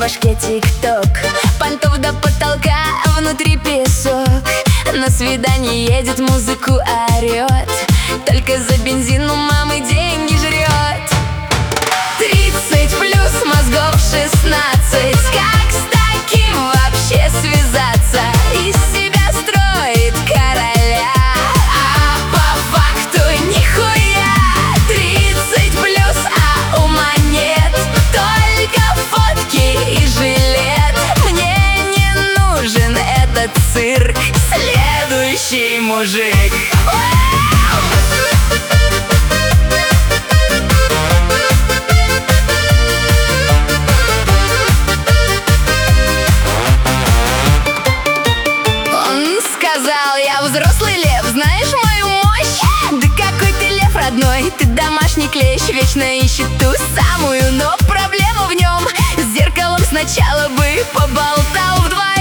башке тик-ток, понтов до потолка, внутри песок. На свидание едет, музыку орёт, только за бензин у мамы деньги жрет. 30 плюс, мозгов 16. Как с таким вообще связаться? Из себя строит короля, а по факту нихуя. 30 плюс, а ума нет, только фотки и жилет. Мне не нужен этот цирк, следующий мужик. Сказал: я взрослый лев, знаешь мою мощь? Да какой ты лев родной, ты домашний клещ. Вечно ищет ту самую, но проблема в нем. С зеркалом сначала бы поболтал вдвоем.